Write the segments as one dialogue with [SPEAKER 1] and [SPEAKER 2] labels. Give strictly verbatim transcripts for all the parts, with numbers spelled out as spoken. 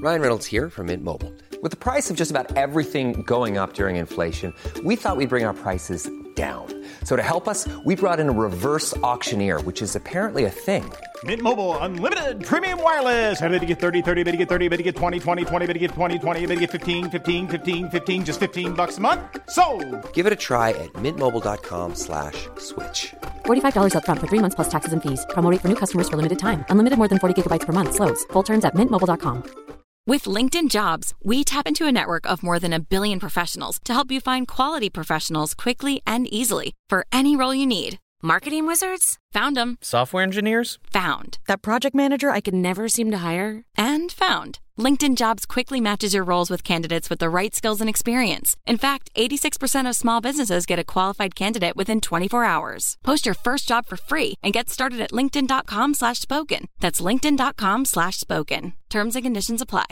[SPEAKER 1] Ryan Reynolds here from Mint Mobile. With the price of just about everything going up during inflation, we thought we'd bring our prices down. So to help us, we brought in a reverse auctioneer, which is apparently a thing.
[SPEAKER 2] Mint Mobile Unlimited Premium Wireless. How to get thirty, thirty, how to get thirty, how to get twenty, twenty, twenty, how to get twenty, twenty, how to get fifteen, fifteen, fifteen, fifteen, just fifteen bucks a month? Sold!
[SPEAKER 1] Give it a try at mintmobile.com slash switch.
[SPEAKER 3] forty-five dollars up front for three months plus taxes and fees. Promo rate for new customers for limited time. Unlimited more than forty gigabytes per month. Slows full terms at mint mobile dot com.
[SPEAKER 4] With LinkedIn Jobs, we tap into a network of more than a billion professionals to help you find quality professionals quickly and easily for any role you need. Marketing wizards? Found them.
[SPEAKER 5] Software engineers?
[SPEAKER 4] Found. That project manager I could never seem to hire? And found. LinkedIn Jobs quickly matches your roles with candidates with the right skills and experience. In fact, eighty-six percent of small businesses get a qualified candidate within twenty-four hours. Post your first job for free and get started at linkedin.com slash spoken. That's linkedin.com slash spoken. Terms and conditions apply.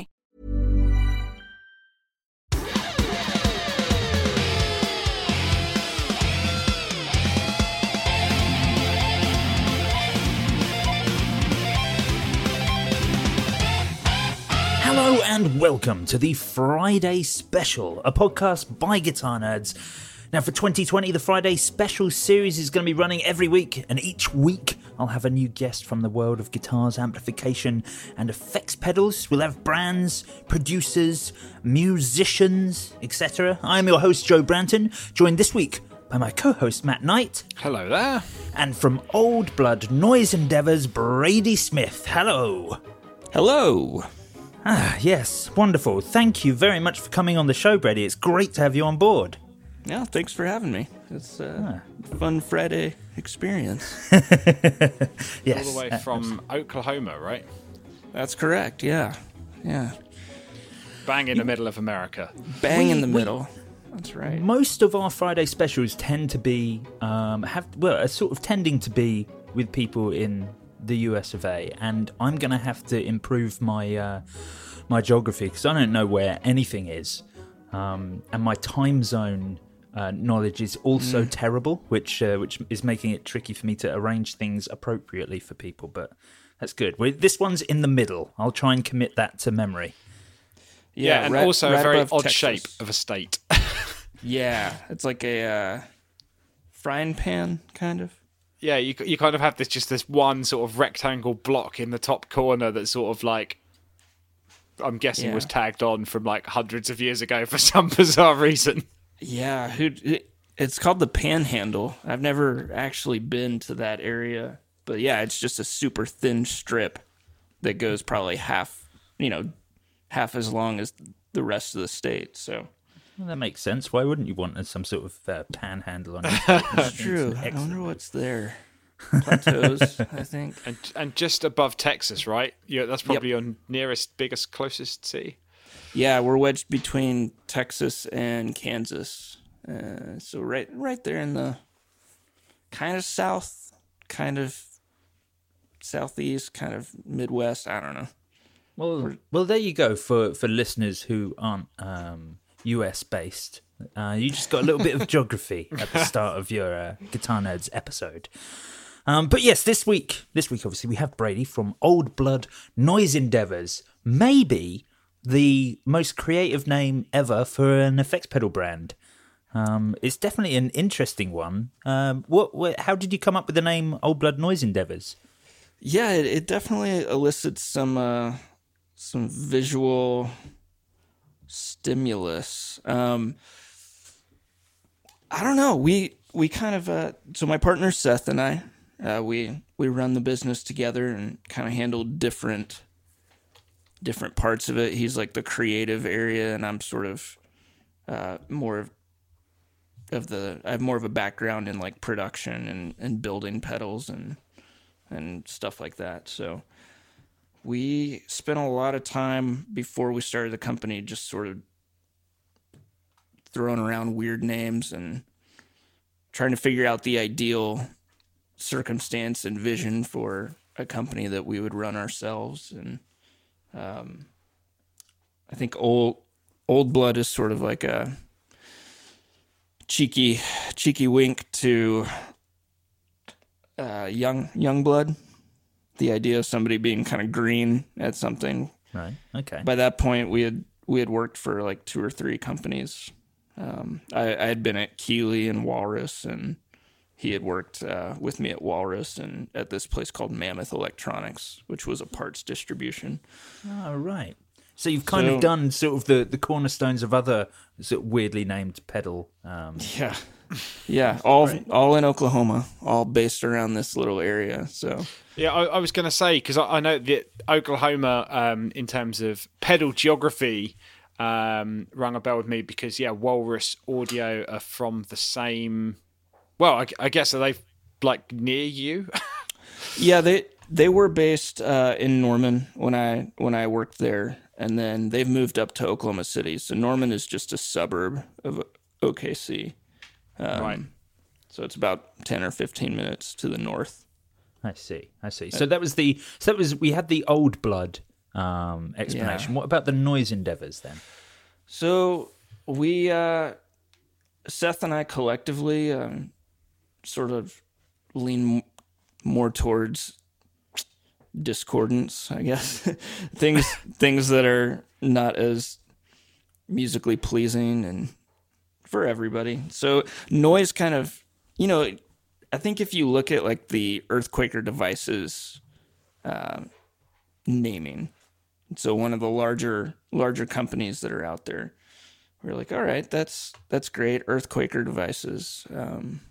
[SPEAKER 6] Hello and welcome to the Friday Special, a podcast by Guitar Nerds. Now for twenty twenty, the Friday Special series is going to be running every week, and each week I'll have a new guest from the world of guitars, amplification and effects pedals. We'll have brands, producers, musicians, et cetera. I'm your host Joe Branton, joined this week by my co-host Matt Knight.
[SPEAKER 5] Hello there.
[SPEAKER 6] And from Old Blood Noise Endeavours, Brady Smith. Hello.
[SPEAKER 7] Hello.
[SPEAKER 6] Ah, yes, wonderful. Thank you very much for coming on the show, Brady. It's great to have you on board.
[SPEAKER 7] Yeah, thanks for having me. It's a ah. fun Friday experience.
[SPEAKER 6] Yes.
[SPEAKER 5] All the way from uh, Oklahoma, right?
[SPEAKER 7] That's correct, yeah. Yeah.
[SPEAKER 5] Bang in the middle of America.
[SPEAKER 7] Bang
[SPEAKER 6] we,
[SPEAKER 7] in the
[SPEAKER 6] we,
[SPEAKER 7] middle. That's right.
[SPEAKER 6] Most of our Friday specials tend to be, um, have well, are sort of tending to be with people in the U S of A, and I'm going to have to improve my uh, my geography because I don't know where anything is, um, and my time zone uh, knowledge is also mm. terrible, which uh, which is making it tricky for me to arrange things appropriately for people. But that's good. Well, this one's in the middle. I'll try and commit that to memory.
[SPEAKER 5] Yeah, yeah and right, also right a very odd
[SPEAKER 7] Texas.
[SPEAKER 5] shape of a state.
[SPEAKER 7] Yeah, it's like a uh, frying pan, kind of.
[SPEAKER 5] Yeah, you you kind of have this just this one sort of rectangle block in the top corner that sort of like, I'm guessing yeah. was tagged on from like hundreds of years ago for some bizarre reason.
[SPEAKER 7] Yeah, who? It's called the Panhandle. I've never actually been to that area, but yeah, it's just a super thin strip that goes probably half, you know, half as long as the rest of the state. So.
[SPEAKER 6] Well, that makes sense. Why wouldn't you want some sort of uh, panhandle on it?
[SPEAKER 7] That's true. I wonder what's there. Plateaus, I think.
[SPEAKER 5] And and just above Texas, right? Yeah, that's probably
[SPEAKER 7] yep.
[SPEAKER 5] your nearest, biggest, closest city.
[SPEAKER 7] Yeah, we're wedged between Texas and Kansas. Uh, so right right there in the kind of south, kind of southeast, kind of Midwest. I don't know.
[SPEAKER 6] Well, we're, well, there you go for, for listeners who aren't... Um, U S based. Uh, you just got a little bit of geography at the start of your uh, Guitar Nerds episode. Um, but yes, this week, this week obviously we have Brady from Old Blood Noise Endeavours. Maybe the most creative name ever for an effects pedal brand. Um, it's definitely an interesting one. Um, what, what? How did you come up with the name Old Blood Noise Endeavours?
[SPEAKER 7] Yeah, it, it definitely elicits some uh, some visual stimulus. Um, I don't know. We we kind of uh, so my partner Seth and I uh, we we run the business together and kind of handle different different parts of it. He's like the creative area, and I'm sort of uh, more of of the. I have more of a background in like production and, and building pedals and and stuff like that. So. We spent a lot of time before we started the company just sort of throwing around weird names and trying to figure out the ideal circumstance and vision for a company that we would run ourselves. And um, I think old old blood is sort of like a cheeky cheeky wink to uh, young young blood. The idea of somebody being kind of green at something
[SPEAKER 6] Right. Okay.
[SPEAKER 7] By that point, we had we had worked for like two or three companies. Um, I, I had been at Keeley and Walrus, and he had worked uh, with me at Walrus and at this place called Mammoth Electronics, which was a parts distribution.
[SPEAKER 6] Oh, right. So you've kind
[SPEAKER 7] So-
[SPEAKER 6] of done sort of the, the cornerstones of other sort of weirdly named pedal. Um,
[SPEAKER 7] Yeah, yeah, all all in Oklahoma, all based around this little area. So
[SPEAKER 5] Yeah, I, I was going to say, because I, I know that Oklahoma, um, in terms of pedal geography, um, rang a bell with me because, yeah, Walrus Audio are from the same... Well, I, I guess, are they, like, near you?
[SPEAKER 7] yeah, they they were based uh, in Norman when I when I worked there, and then they've moved up to Oklahoma City. So Norman is just a suburb of O K C. Um,
[SPEAKER 5] Right.
[SPEAKER 7] So it's about ten or fifteen minutes to the north.
[SPEAKER 6] I see. I see. So that was the. So that was. We had the old blood um, explanation.
[SPEAKER 7] Yeah.
[SPEAKER 6] What about the noise endeavors then?
[SPEAKER 7] So we, uh, Seth and I collectively, um, sort of lean m- more towards discordance, I guess. things things that are not as musically pleasing and for everybody. So noise kind of, you know, I think if you look at like the Earthquaker Devices uh, naming, so one of the larger larger companies that are out there, we're like, all right, that's that's great. Earthquaker Devices. Um,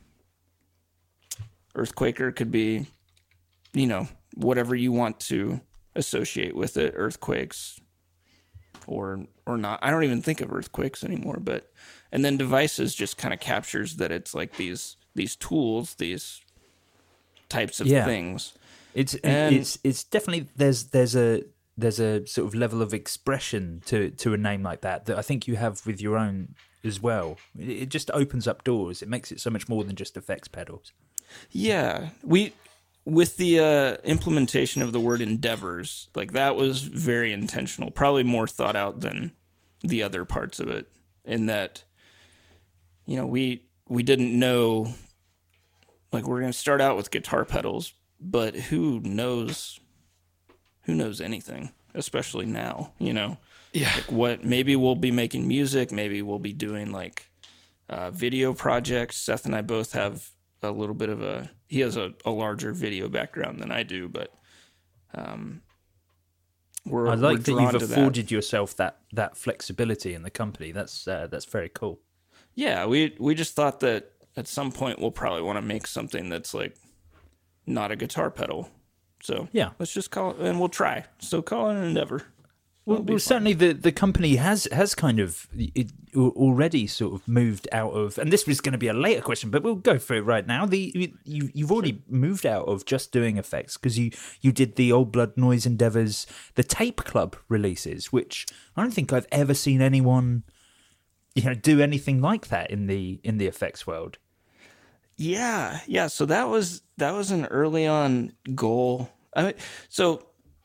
[SPEAKER 7] Earthquaker could be, you know, whatever you want to associate with it. Earthquakes, or or not. I don't even think of earthquakes anymore. But and then Devices just kind of captures that it's like these these tools, these types of
[SPEAKER 6] Yeah.
[SPEAKER 7] things.
[SPEAKER 6] It's
[SPEAKER 7] And-
[SPEAKER 6] it's it's definitely there's there's a there's a sort of level of expression to to a name like that that I think you have with your own as well. It, it just opens up doors. It makes it so much more than just effects pedals.
[SPEAKER 7] Yeah, we with the uh, implementation of the word endeavors, like that was very intentional, probably more thought out than the other parts of it. In that, you know, we we didn't know, like we're going to start out with guitar pedals, but who knows, who knows anything, especially now, you know.
[SPEAKER 5] Yeah.
[SPEAKER 7] Like what? Maybe we'll be making music. Maybe we'll be doing like uh, video projects. Seth and I both have a little bit of a. He has a, a larger video background than I do, but um, we're.
[SPEAKER 6] I
[SPEAKER 7] we're
[SPEAKER 6] like that
[SPEAKER 7] drawn
[SPEAKER 6] you've
[SPEAKER 7] to
[SPEAKER 6] afforded yourself that that flexibility in the company. That's uh, that's very cool.
[SPEAKER 7] Yeah, we we just thought that at some point we'll probably want to make something that's like not a guitar pedal. So
[SPEAKER 6] Yeah.
[SPEAKER 7] let's just call it, and we'll try. So call it an endeavor.
[SPEAKER 6] Well, well certainly the, the company has has kind of it, already sort of moved out of, and this was going to be a later question, but we'll go for it right now. The you you've already moved out of just doing effects because you you did the Old Blood Noise Endeavors, the Tape Club releases, which I don't think I've ever seen anyone, you know, do anything like that in the in the effects world.
[SPEAKER 7] Yeah, yeah. So that was that was an early on goal. I mean, so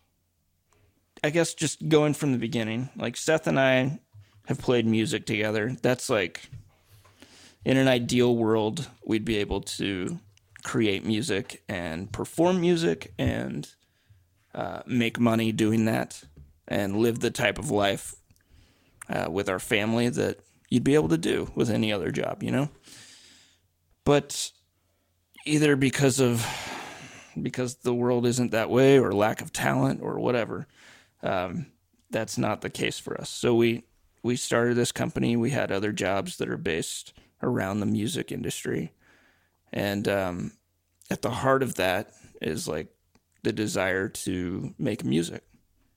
[SPEAKER 7] I guess just going from the beginning, like Seth and I have played music together. That's like in an ideal world, we'd be able to create music and perform music and uh, make money doing that and live the type of life uh, with our family that you'd be able to do with any other job, you know? But either because of because the world isn't that way or lack of talent or whatever, um, that's not the case for us. So we we started this company. We had other jobs that are based around the music industry. And um, at the heart of that is like the desire to make music.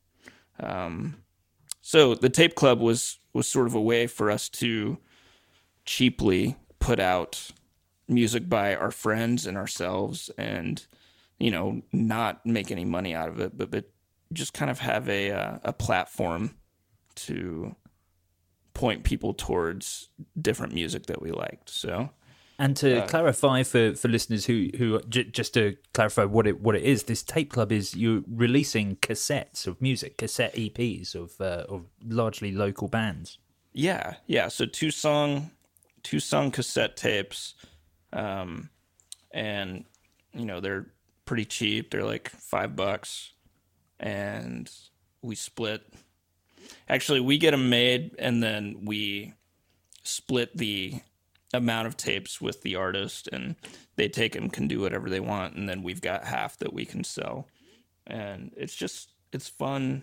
[SPEAKER 7] Um, so the Tape Club was was sort of a way for us to cheaply put out music by our friends and ourselves and, you know, not make any money out of it, but, but just kind of have a, uh, a platform to point people towards different music that we liked. So,
[SPEAKER 6] And to
[SPEAKER 7] Uh,
[SPEAKER 6] clarify for, for listeners who who j- just to clarify what it what it is, this Tape Club is you releasing cassettes of music, cassette E Ps of uh, of largely local bands.
[SPEAKER 7] yeah, yeah. So two song, two song cassette tapes. Um, and you know, they're pretty cheap. They're like five bucks and we split. Actually, we get them made, and then we split the amount of tapes with the artist, and they take them, can do whatever they want, and then we've got half that we can sell. And it's just, it's fun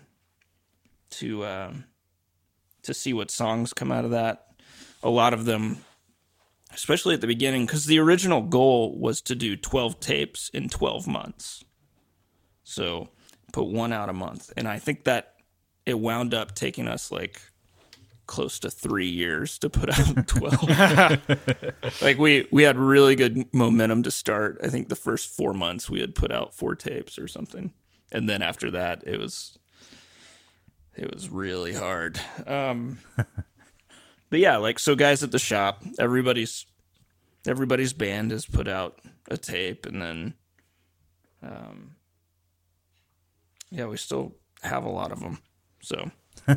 [SPEAKER 7] to um, to see what songs come out of that. A lot of them, especially at the beginning, because the original goal was to do twelve tapes in twelve months. So put one out a month. And I think that it wound up taking us like close to three years to put out twelve. Like we, we had really good momentum to start. I think the first four months we had put out four tapes or something. And then after that, it was, it was really hard. Um, but yeah, like, so guys at the shop, everybody's, everybody's band has put out a tape, and then, um, yeah, we still have a lot of them. So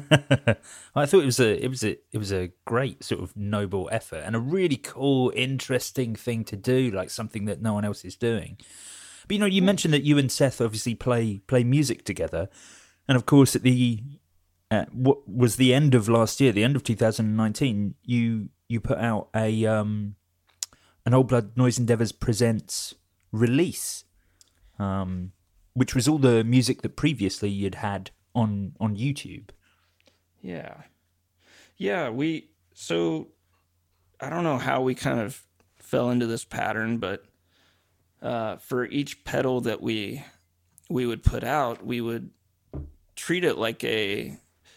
[SPEAKER 6] I thought it was a it was a it was a great sort of noble effort and a really cool, interesting thing to do, like something that no one else is doing. But you know, you mentioned that you and Seth obviously play play music together, and of course at the uh, what was the end of last year, the end of two thousand nineteen, you you put out a um an Old Blood Noise Endeavours Presents release, um, which was all the music that previously you'd had on on YouTube.
[SPEAKER 7] Yeah. Yeah, we, so I don't know how we kind of fell into this pattern, but uh, for each pedal that we we would put out, we would treat it like a,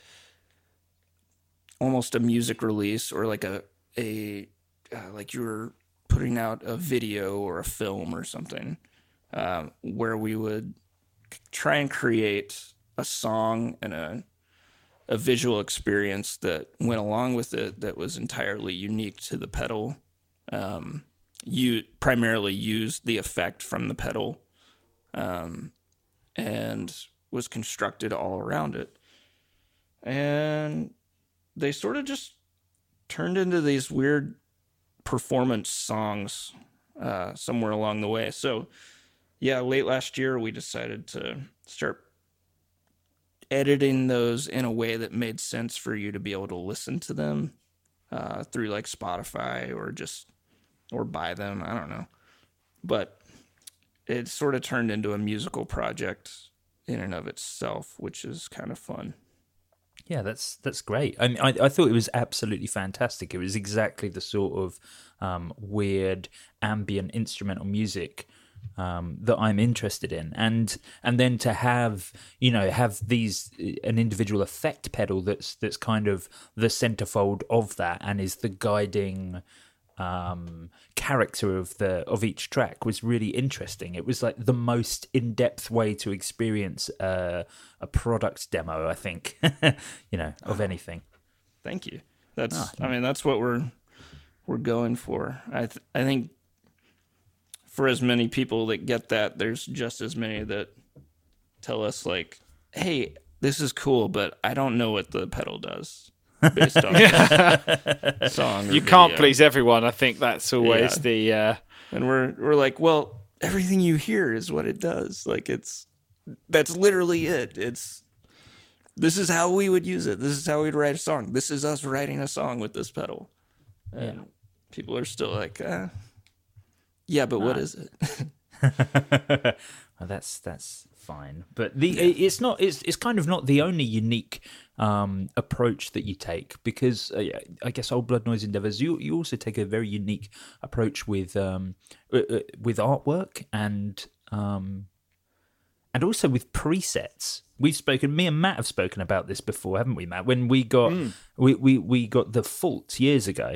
[SPEAKER 7] almost a music release, or like a, a uh, like you were putting out a video or a film or something, uh, where we would try and create a song and a a visual experience that went along with it that was entirely unique to the pedal. Um, you primarily used the effect from the pedal, um, and was constructed all around it. And they sort of just turned into these weird performance songs uh, somewhere along the way. So yeah, late last year we decided to start editing those in a way that made sense for you to be able to listen to them uh, through like Spotify or just, or buy them. I don't know. But it sort of turned into a musical project in and of itself, which is kind of fun.
[SPEAKER 6] Yeah, that's that's great. I mean, I, I thought it was absolutely fantastic. It was exactly the sort of um, weird ambient instrumental music um that I'm interested in, and and then to have, you know, have these an individual effect pedal that's that's kind of the centerfold of that and is the guiding um character of the of each track was really interesting. It was like the most in-depth way to experience uh, a product demo, I think, you know, of anything.
[SPEAKER 7] Thank you. That's
[SPEAKER 6] oh,
[SPEAKER 7] I mean that's what we're we're going for. I th- I think for as many people that get that, there's just as many that tell us like, hey, this is cool, but I don't know what the pedal does based on the song.
[SPEAKER 5] You can't please everyone. I think that's always yeah. the... Uh...
[SPEAKER 7] And we're we're like, well, everything you hear is what it does. Like it's, that's literally it. It's, this is how we would use it. This is how we'd write a song. This is us writing a song with this pedal. And yeah. people are still like, uh, yeah, but what is it?
[SPEAKER 6] Well, that's that's fine, but the yeah. it's not it's it's kind of not the only unique um, approach that you take, because uh, I guess Old Blood Noise Endeavours, you you also take a very unique approach with um, with artwork and um, and also with presets. We've spoken, me and Matt have spoken about this before, haven't we, Matt? When we got mm. we, we we got the Fault years ago.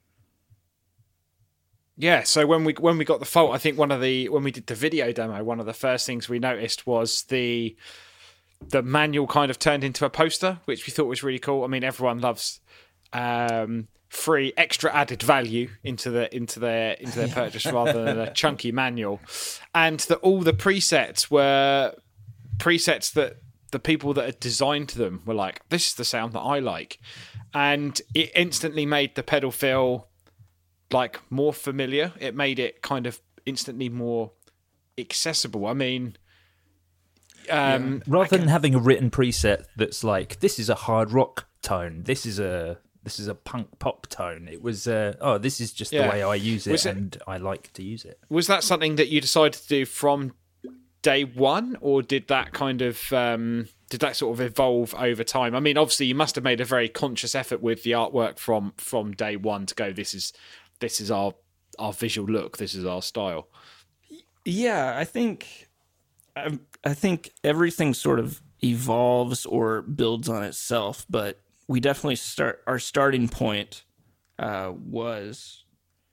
[SPEAKER 5] Yeah, so when we when we got the Fault, I think one of the when we did the video demo, one of the first things we noticed was the the manual kind of turned into a poster, which we thought was really cool. I mean, everyone loves um, free extra added value into the into their into their purchase rather than a chunky manual, and that all the presets were presets that the people that had designed them were like, this is the sound that I like, and it instantly made the pedal feel like more familiar. It made it kind of instantly more accessible. I mean, Um,
[SPEAKER 6] Rather than having a written preset that's like, this is a hard rock tone, this is a this is a punk pop tone. It was, uh, oh, this is just
[SPEAKER 5] Yeah.
[SPEAKER 6] the way I use it,
[SPEAKER 5] Was it-
[SPEAKER 6] and I like to use it.
[SPEAKER 5] Was that something that you decided to do from day one, or did that kind of um, did that sort of evolve over time? I mean, obviously, you must have made a very conscious effort with the artwork from from day one to go. This is this is our our visual look. This is our style.
[SPEAKER 7] Yeah, I think I, I think everything sort of evolves or builds on itself, but we definitely start our starting point uh, was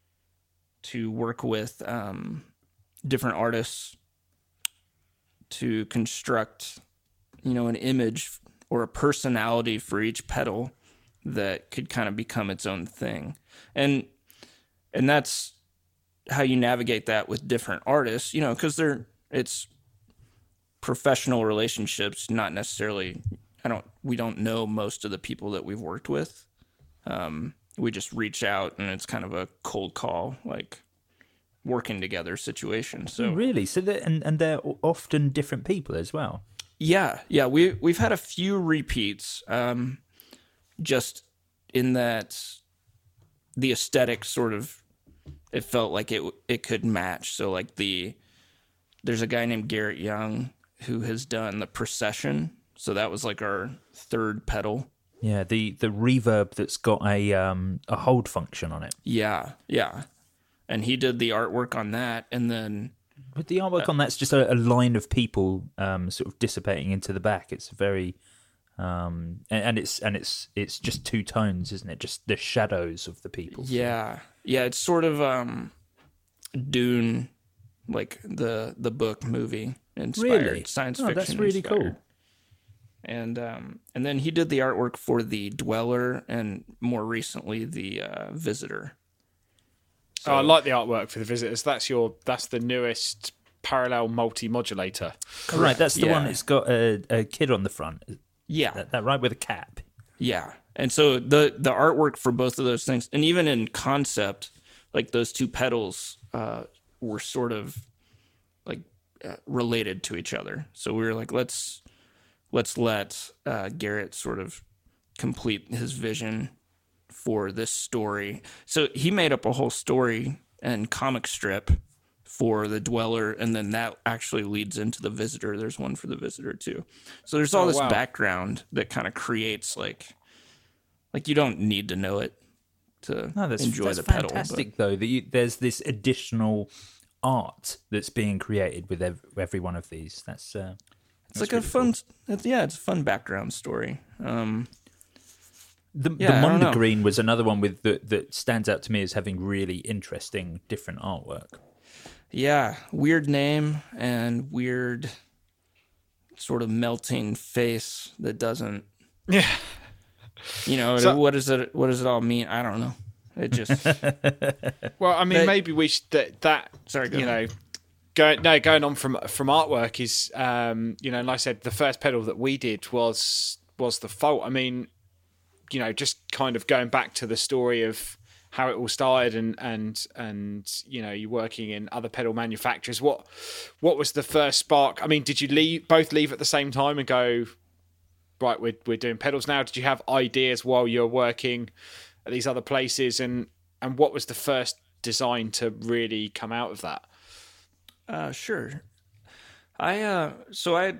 [SPEAKER 7] to work with um, different artists to construct, you know, an image or a personality for each pedal that could kind of become its own thing, and and that's how you navigate that with different artists, you know, because they're it's professional relationships, not necessarily. I don't. We don't know most of the people that we've worked with. Um, we just reach out, and it's kind of a cold call, like working together situation. So
[SPEAKER 6] Really? So they and and they're often different people as well.
[SPEAKER 7] yeah, yeah, we we've had a few repeats, um, just in that the aesthetic sort of it felt like it it could match. So like the there's a guy named Garrett Young who has done the Procession. So that was like our third pedal.
[SPEAKER 6] Yeah, the the reverb that's got a um a hold function on it.
[SPEAKER 7] Yeah, yeah. And he did the artwork on that, and then
[SPEAKER 6] But the artwork on that's just a, a line of people um sort of dissipating into the back. It's very um and, and it's and it's it's just two tones, isn't it? Just the shadows of the people.
[SPEAKER 7] yeah, yeah, it's sort of um Dune, like the the book movie inspired,
[SPEAKER 6] Really?
[SPEAKER 7] science
[SPEAKER 6] Oh,
[SPEAKER 7] fiction.
[SPEAKER 6] that's really
[SPEAKER 7] inspired.
[SPEAKER 6] cool.
[SPEAKER 7] And um and then he did the artwork for the Dweller, and more recently the uh, Visitor.
[SPEAKER 5] Oh, I like the artwork for the Visitors. That's your that's the newest parallel multi-modulator.
[SPEAKER 6] Right, that's the
[SPEAKER 7] yeah.
[SPEAKER 6] one that's got a, a kid on the front.
[SPEAKER 7] Yeah,
[SPEAKER 6] That, that right with a cap.
[SPEAKER 7] yeah. And so the the artwork for both of those things, and even in concept, like those two pedals uh, were sort of like uh, related to each other. So we were like, let's let's let uh, Garrett sort of complete his vision for this story. So he made up a whole story and comic strip for the Dweller, and then that actually leads into the Visitor. There's one for the Visitor too. So there's all
[SPEAKER 5] Oh,
[SPEAKER 7] this
[SPEAKER 5] wow.
[SPEAKER 7] background that kind of creates like like you don't need to know it to
[SPEAKER 6] No, that's,
[SPEAKER 7] enjoy
[SPEAKER 6] that's
[SPEAKER 7] the pedal.
[SPEAKER 6] fantastic, though, that you, there's this additional art that's being created with ev- every one of these. That's uh,
[SPEAKER 7] It's like a fun, it's, yeah, it's a fun background story. Um,
[SPEAKER 6] the,
[SPEAKER 7] Yeah, I
[SPEAKER 6] the
[SPEAKER 7] don't know.
[SPEAKER 6] Mondegreen was another one with the, that stands out to me as having really interesting different artwork.
[SPEAKER 7] yeah, weird name and weird sort of melting face that doesn't,
[SPEAKER 5] Yeah.
[SPEAKER 7] you know,
[SPEAKER 5] So-
[SPEAKER 7] what does it, what does it all mean? I don't know. It just,
[SPEAKER 5] Well, I mean,
[SPEAKER 7] But-
[SPEAKER 5] maybe we should that, that
[SPEAKER 7] Sorry, go
[SPEAKER 5] you
[SPEAKER 7] ahead.
[SPEAKER 5] know, go no going on from from artwork is um, you know, like I said, the first pedal that we did was was the Fault. I mean, you know, just kind of going back to the story of how it all started and and and you know, you working in other pedal manufacturers. What what was the first spark? I mean, did you leave both leave at the same time and go, right, we're we're doing pedals now? Did you have ideas while you're working at these other places, and and what was the first design to really come out of that?
[SPEAKER 7] uh, sure. I, uh, so I,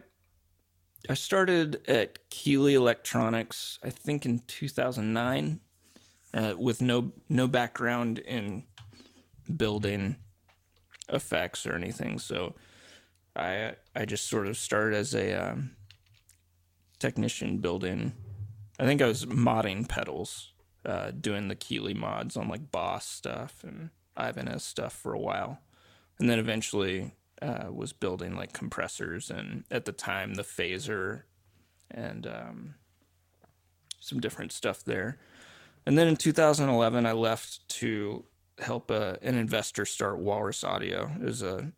[SPEAKER 7] I started at Keeley Electronics, I think in two thousand nine, uh, with no, no background in building effects or anything. So I, I just sort of started as a, um, technician building. I think I was modding pedals, uh, doing the Keeley mods on like Boss stuff and Ibanez stuff for a while. And then eventually uh, was building like compressors and at the time the phaser and um, some different stuff there. And then in two thousand eleven, I left to help a, an investor start Walrus Audio. It was a,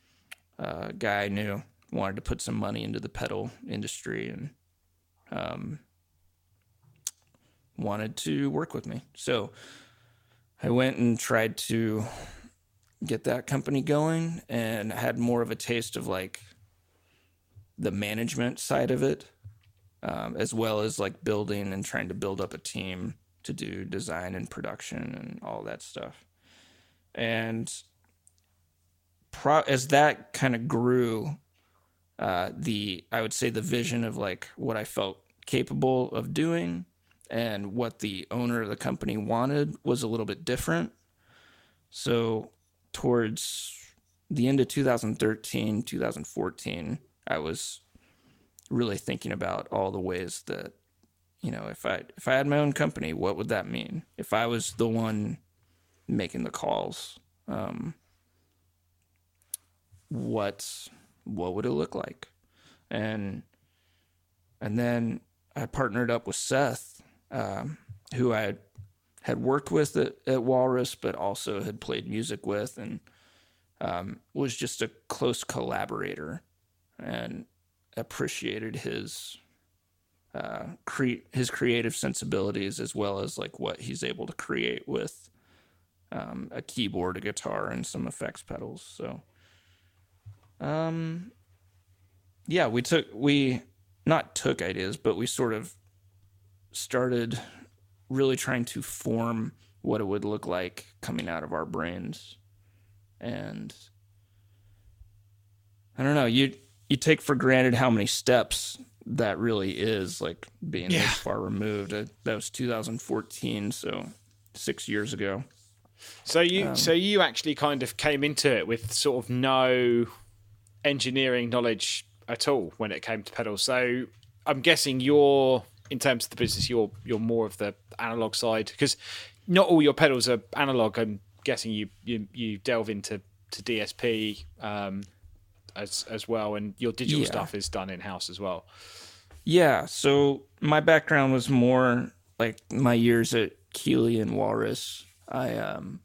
[SPEAKER 7] a guy I knew wanted to put some money into the pedal industry and um, wanted to work with me. So I went and tried to get that company going and had more of a taste of like the management side of it, um, as well as like building and trying to build up a team to do design and production and all that stuff. And pro- as that kind of grew, uh, the I would say the vision of like what I felt capable of doing and what the owner of the company wanted was a little bit different. So towards the end of two thousand thirteen, two thousand fourteen, I was really thinking about all the ways that, you know, if I if I had my own company, what would that mean? If I was the one making the calls, um, what what would it look like? And and then I partnered up with Seth, um, who I had, had worked with at, at Walrus, but also had played music with, and um, was just a close collaborator, and appreciated his uh, cre- his creative sensibilities, as well as like what he's able to create with um, a keyboard, a guitar, and some effects pedals. So, um, yeah, we took we not took ideas, but we sort of started really trying to form what it would look like coming out of our brains. And I don't know, you you take for granted how many steps that really is, like being
[SPEAKER 5] Yeah.
[SPEAKER 7] this far removed. Uh, That was two thousand fourteen, so six years ago.
[SPEAKER 5] So you, so you actually kind of came into it with sort of no engineering knowledge at all when it came to pedals. So I'm guessing you're, in terms of the business, you're you're more of the analog side, because not all your pedals are analog. I'm guessing you you, you delve into to D S P um, as as well, and your digital
[SPEAKER 7] Yeah.
[SPEAKER 5] stuff is done in house as well.
[SPEAKER 7] Yeah, so my background was more like my years at Keeley and Walrus. I um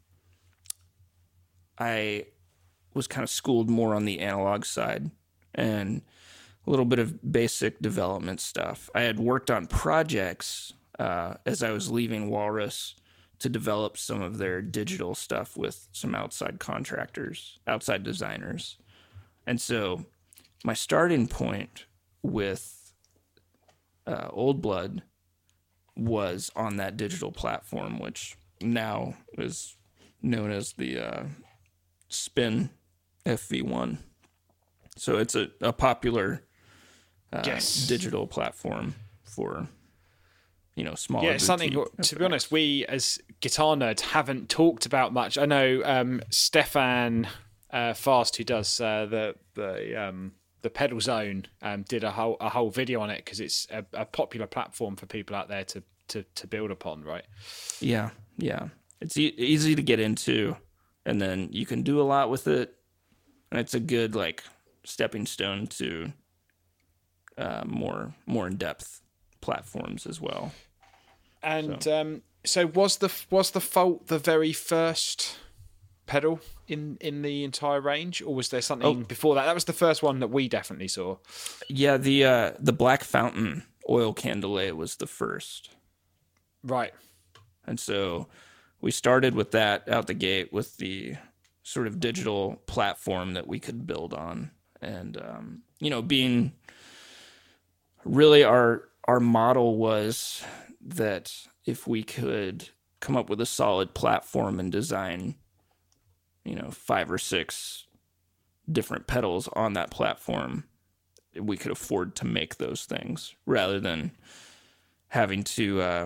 [SPEAKER 7] I was kind of schooled more on the analog side and a little bit of basic development stuff. I had worked on projects uh, as I was leaving Walrus to develop some of their digital stuff with some outside contractors, outside designers. And so my starting point with uh, Old Blood was on that digital platform, which now is known as the uh, Spin F V one. So it's a, a popular uh,
[SPEAKER 5] Yes.
[SPEAKER 7] digital platform for, you know, smaller.
[SPEAKER 5] Yeah, it's something,
[SPEAKER 7] boutique
[SPEAKER 5] to be honest, we as guitar nerds haven't talked about much. I know um, Stefan uh, Fast, who does uh, the the um, the Pedal Zone, um, did a whole a whole video on it, because it's a, a popular platform for people out there to to, to build upon, right?
[SPEAKER 7] Yeah, yeah. It's e- easy to get into, and then you can do a lot with it, and it's a good like stepping stone to uh, more more in depth platforms as well.
[SPEAKER 5] And
[SPEAKER 7] So.
[SPEAKER 5] so, um, so was the was the Fault the very first pedal in in the entire range, or was there something
[SPEAKER 7] Oh.
[SPEAKER 5] before that? That was the first one that we definitely saw.
[SPEAKER 7] Yeah, the uh, the Black Fountain oil candelet was the first.
[SPEAKER 5] Right.
[SPEAKER 7] And so we started with that out the gate with the sort of digital platform that we could build on. And, um, you know, being really our, our model was that if we could come up with a solid platform and design, you know, five or six different pedals on that platform, we could afford to make those things rather than having to, uh,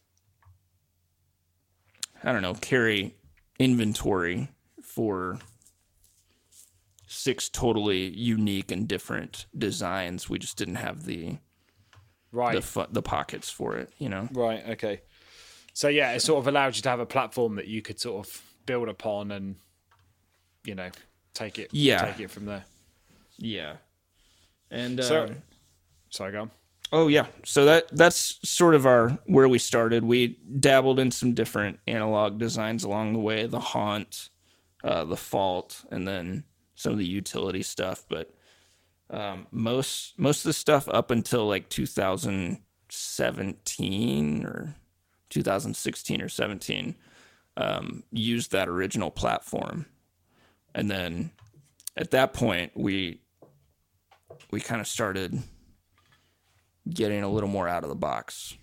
[SPEAKER 7] I don't know, carry inventory for six totally unique and different designs. We just didn't have the
[SPEAKER 5] Right.
[SPEAKER 7] the fu- the pockets for it, you know.
[SPEAKER 5] Right. Okay. So yeah, it sort of allowed you to have a platform that you could sort of build upon and, you know, take it.
[SPEAKER 7] Yeah.
[SPEAKER 5] Take it from there.
[SPEAKER 7] Yeah. And
[SPEAKER 5] So,
[SPEAKER 7] um,
[SPEAKER 5] sorry, go on.
[SPEAKER 7] oh yeah, so that that's sort of our where we started. We dabbled in some different analog designs along the way, the Haunt, uh, the Fault, and then some of the utility stuff. But um, most most of the stuff up until like two thousand seventeen or two thousand sixteen or seventeen um, used that original platform, and then at that point we we kind of started getting a little more out of the box.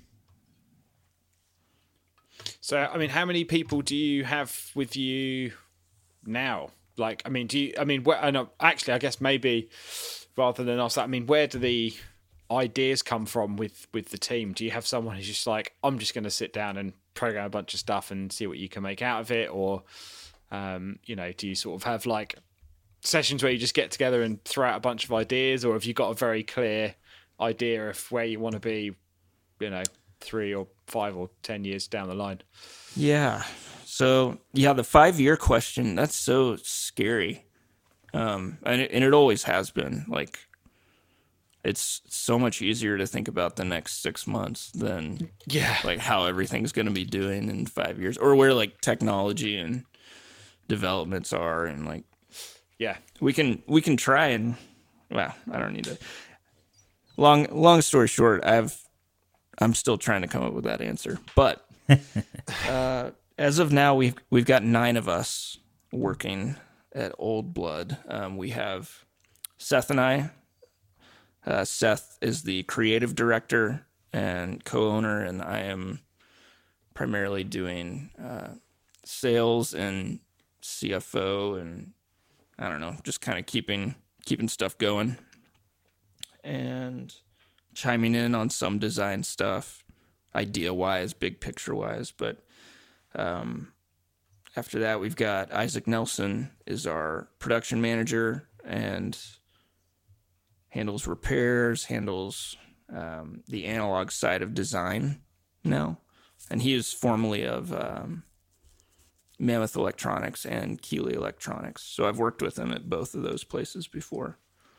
[SPEAKER 5] So, I mean, how many people do you have with you now? Like, I mean, do you, I mean, where, I know, actually, I guess maybe rather than ask that, I mean, where do the ideas come from with, with the team? Do you have someone who's just like, I'm just going to sit down and program a bunch of stuff and see what you can make out of it? Or, um, you know, do you sort of have like sessions where you just get together and throw out a bunch of ideas? Or have you got a very clear idea of where you want to be, you know, three or five or ten years down the line?
[SPEAKER 7] Yeah. So, yeah, the five-year question, that's so scary. Um, and, it, and it always has been. Like, it's so much easier to think about the next six months than
[SPEAKER 5] yeah,
[SPEAKER 7] like how everything's going to be doing in five years, or where like technology and developments are. And like,
[SPEAKER 5] yeah,
[SPEAKER 7] we can, we can try and, well, I don't need to. Long, long story short, I've, I'm still trying to come up with that answer, but uh, as of now, we've we've got nine of us working at Old Blood. Um, we have Seth and I. Uh, Seth is the creative director and co-owner, and I am primarily doing uh, sales and C F O, and I don't know, just kind of keeping keeping stuff going and chiming in on some design stuff, idea-wise, big picture-wise. But um, after that, we've got Isaac Nelson is our production manager and handles repairs, handles um, the analog side of design now. And he is formerly of um, Mammoth Electronics and Keeley Electronics. So I've worked with him at both of those places before.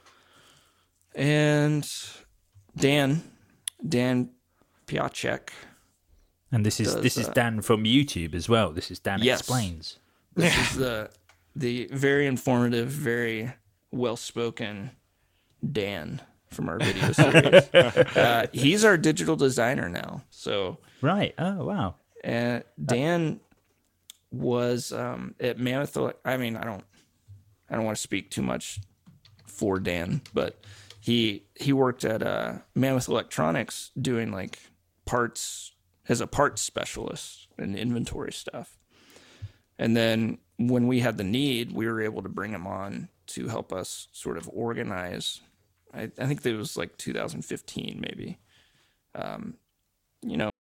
[SPEAKER 7] And Dan, Dan Piacek.
[SPEAKER 6] And this is
[SPEAKER 7] does,
[SPEAKER 6] this is
[SPEAKER 7] uh,
[SPEAKER 6] Dan from YouTube as well. This is Dan
[SPEAKER 7] yes.
[SPEAKER 6] Explains.
[SPEAKER 7] This is the the very informative, very well-spoken Dan from our video series. uh, he's our digital designer now. So
[SPEAKER 6] Right. Oh, wow.
[SPEAKER 7] and Dan was um, at Mammoth. I mean, I don't, I don't want to speak too much for Dan, but he he worked at uh, Mammoth Electronics doing like parts as a parts specialist and inventory stuff. And then when we had the need, we were able to bring him on to help us sort of organize. I, I think it was like two thousand fifteen, maybe. Um, you know.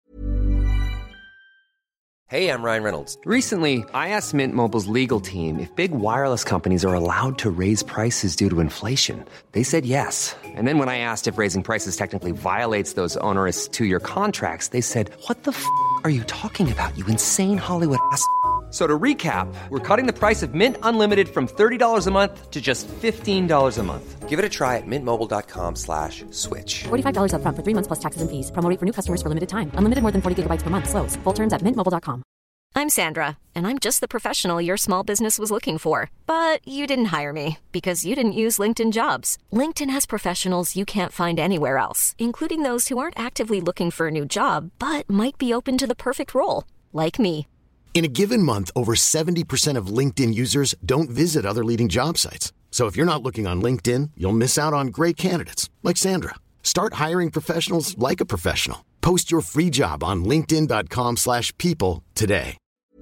[SPEAKER 1] Hey, I'm Ryan Reynolds. Recently, I asked Mint Mobile's legal team if big wireless companies are allowed to raise prices due to inflation. They said yes. And then when I asked if raising prices technically violates those onerous two-year contracts, they said, "What the f*** are you talking about, you insane Hollywood ass f- So to recap, we're cutting the price of Mint Unlimited from thirty dollars a month to just fifteen dollars a month. Give it a try at mintmobile.com slash switch.
[SPEAKER 3] forty-five dollars up front for three months plus taxes and fees. Promo rate for new customers for limited time. Unlimited more than forty gigabytes per month. Slows full terms at mint mobile dot com.
[SPEAKER 4] I'm Sandra, and I'm just the professional your small business was looking for. But you didn't hire me because you didn't use LinkedIn Jobs. LinkedIn has professionals you can't find anywhere else, including those who aren't actively looking for a new job, but might be open to the perfect role, like me.
[SPEAKER 8] In a given month, over seventy percent of LinkedIn users don't visit other leading job sites. So if you're not looking on LinkedIn, you'll miss out on great candidates like Sandra. Start hiring professionals like a professional. Post your free job on linkedin.com slash people today.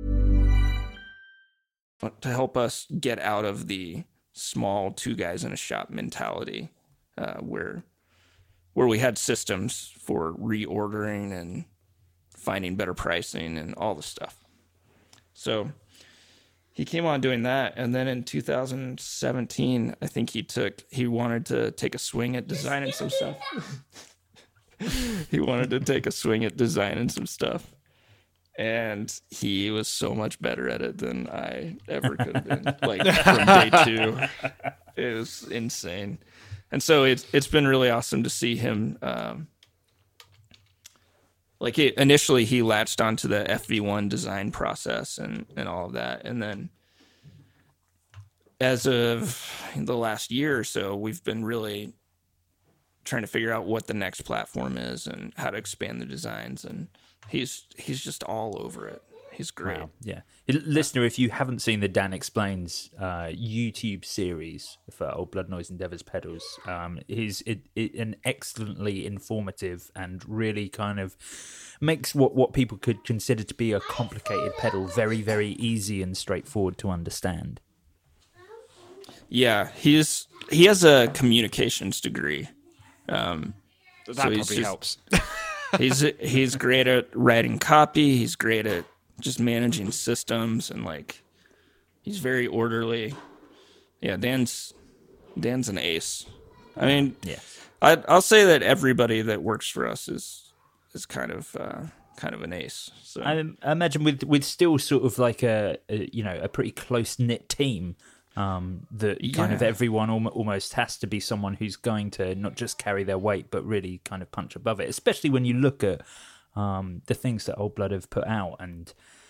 [SPEAKER 7] To help us get out of the small two guys in a shop mentality, uh, where where we had systems for reordering and finding better pricing and all the stuff. So he came on doing that, and then in two thousand seventeen, I think he took he wanted to take a swing at designing some stuff. he wanted to take a swing at designing some stuff. And he was so much better at it than I ever could have been. Like from day two, it was insane. And so it's it's been really awesome to see him. Um, like it, initially, he latched onto the F V one design process and and all of that, and then as of the last year or so, we've been really trying to figure out what the next platform is and how to expand the designs and. He's he's just all over it. he's great.
[SPEAKER 6] Wow. Yeah. Listener, if you haven't seen the Dan Explains uh, YouTube series for Old Blood Noise Endeavours pedals, um, he's it, it, an excellently informative and really kind of makes what, what people could consider to be a complicated pedal very, very easy and straightforward to understand.
[SPEAKER 7] Yeah, he's he has a communications degree. Um,
[SPEAKER 5] that
[SPEAKER 7] so
[SPEAKER 5] probably
[SPEAKER 7] he's just,
[SPEAKER 5] helps.
[SPEAKER 7] he's he's great at writing copy. He's great at just managing systems, and like he's very orderly. Yeah, Dan's Dan's an ace. I mean,
[SPEAKER 6] yeah,
[SPEAKER 7] I I'll say that everybody that works for us is is kind of uh, kind of an ace. So
[SPEAKER 6] I, I imagine with with still sort of like a, a you know a pretty close knit team. Um, that kind
[SPEAKER 7] yeah.
[SPEAKER 6] of everyone al- almost has to be someone who's going to not just carry their weight, but really kind of punch above it. Especially when you look at um, the things that Old Blood have put out, and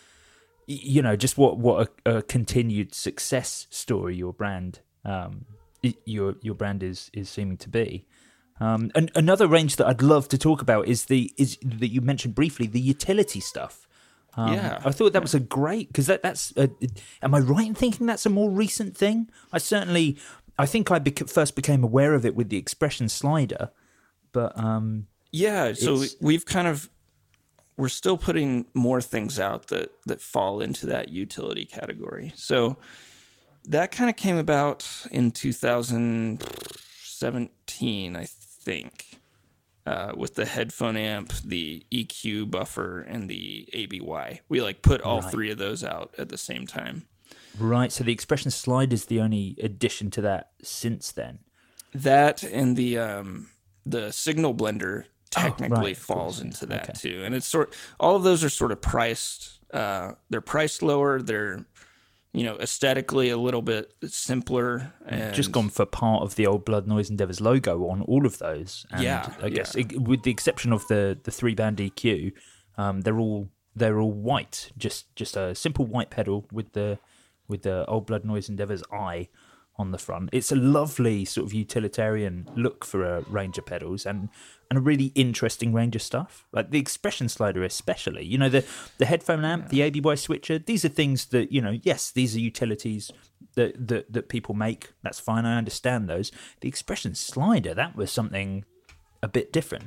[SPEAKER 6] y- you know just what what a, a continued success story your brand um, y- your your brand is is seeming to be. Um, and another range that I'd love to talk about is the is that you mentioned briefly, the utility stuff. Um,
[SPEAKER 7] yeah,
[SPEAKER 6] I thought that was a great because that, that's. A, am I right in thinking that's a more recent thing? I certainly, I think I bec- first became aware of it with the Expression slider, but um,
[SPEAKER 7] yeah. So we, we've kind of we're still putting more things out that that fall into that utility category. So that kind of came about in two thousand seventeen, I think. Uh, with the headphone amp, the E Q buffer, and the A B Y. We like put all
[SPEAKER 6] Right.
[SPEAKER 7] three of those out at the same time.
[SPEAKER 6] Right, so the Expression slide is the only addition to that since then.
[SPEAKER 7] That and the um, the signal blender technically
[SPEAKER 6] Oh, right,
[SPEAKER 7] falls into that
[SPEAKER 6] okay.
[SPEAKER 7] too. And it's sort all of those are sort of priced. Uh, they're priced lower. They're you know aesthetically a little bit simpler. And
[SPEAKER 6] Just gone for part of the Old Blood Noise Endeavours logo on all of those. And
[SPEAKER 7] Yeah,
[SPEAKER 6] I guess
[SPEAKER 7] yeah.
[SPEAKER 6] it, with the exception of the the three band E Q, um, they're all they're all white. Just just a simple white pedal with the with the Old Blood Noise Endeavours eye on the front. It's a lovely sort of utilitarian look for a range of pedals, and and a really interesting range of stuff. Like the Expression slider especially. You know, the the headphone amp, the A B Y switcher, these are things that, you know, yes, these are utilities that that, that people make. That's fine, I understand those. The Expression slider, that was something a bit different.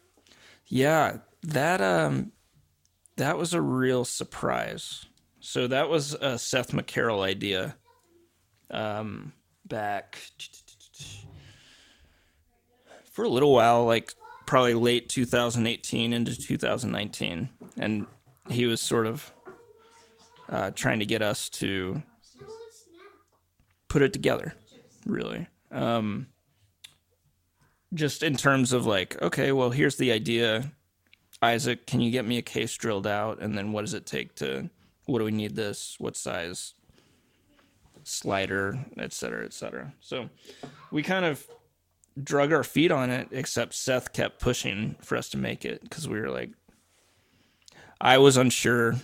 [SPEAKER 7] Yeah, that um, that was a real surprise. So that was a Seth McCarroll idea. Um, back for a little while, like probably late two thousand eighteen into two thousand nineteen, and he was sort of uh, trying to get us to put it together, really. Um, just in terms of like, okay, well, here's the idea. Isaac, can you get me a case drilled out? And then what does it take to, what do we need this? What size slider, et cetera, et cetera. So we kind of drug our feet on it, except Seth kept pushing for us to make it because we were like, I was unsure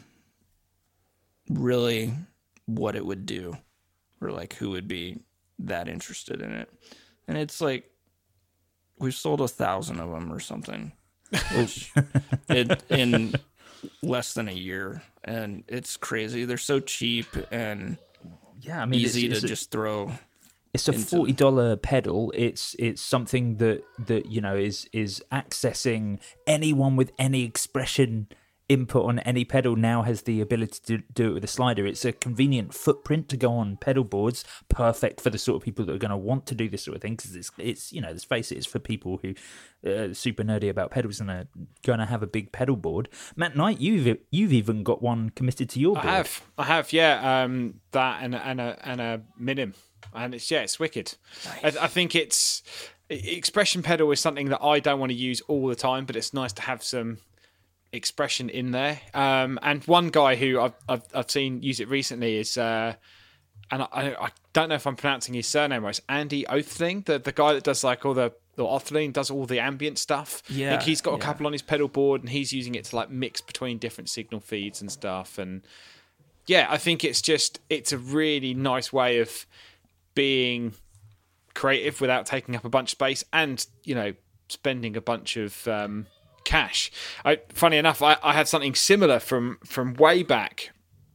[SPEAKER 7] really what it would do or like who would be that interested in it. And it's like, we've sold a thousand of them or something which it, in less than a year. And it's crazy. They're so cheap and
[SPEAKER 6] Yeah, I mean,
[SPEAKER 7] easy
[SPEAKER 6] it's,
[SPEAKER 7] to
[SPEAKER 6] it's
[SPEAKER 7] just throw.
[SPEAKER 6] It's a forty dollar pedal. It's it's something that, that you know is is accessing anyone with any Expression input on any pedal now has the ability to do it with a slider. It's a convenient footprint to go on pedal boards, perfect for the sort of people that are going to want to do this sort of thing because it's it's you know let's face it, it's for people who are super nerdy about pedals and are going to have a big pedal board. Matt Knight, you've you've even got one committed to your board.
[SPEAKER 5] I have, I have, yeah. Um, that and a, and a and a minim. And it's yeah, it's wicked. Nice. I, I think it's Expression pedal is something that I don't want to use all the time, but it's nice to have some expression in there. Um, and one guy who I've I've, I've seen use it recently is, uh, and I, I don't know if I'm pronouncing his surname right. It's Andy Oathling, the the guy that does like all the the Oathling does all the ambient stuff.
[SPEAKER 7] Yeah,
[SPEAKER 5] I think he's got a
[SPEAKER 7] yeah.
[SPEAKER 5] couple on his pedal board, and he's using it to like mix between different signal feeds and stuff. And yeah, I think it's just it's a really nice way of being creative without taking up a bunch of space and, you know, spending a bunch of um, cache. I, funny enough, I, I had something similar from from way back.